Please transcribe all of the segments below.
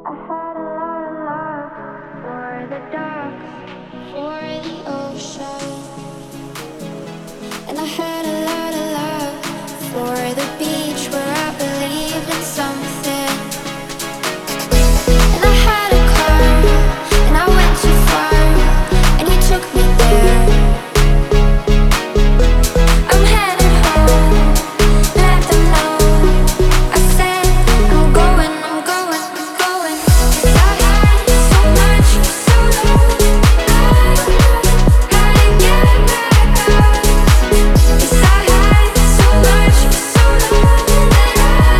I had a lot of love for the docks, for the ocean. And I had a lot of love for the beach where I believed in something. And I had a car, and I went too far, and you took me there. I'm headed home, let them know. I said I'm going, I'm going, I'm going. 'Cause I had so much for so long. How to get back up? 'Cause I had so much for so long that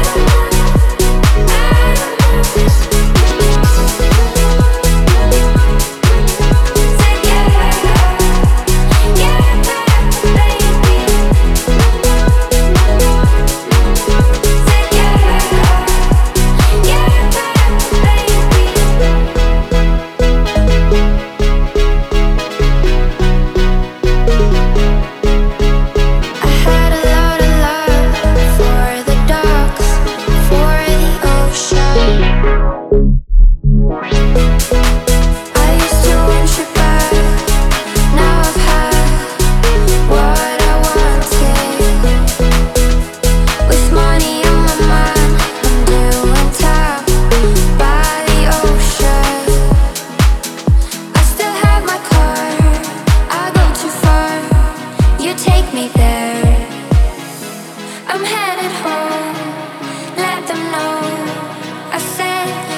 take me there. I'm headed home, let them know. I said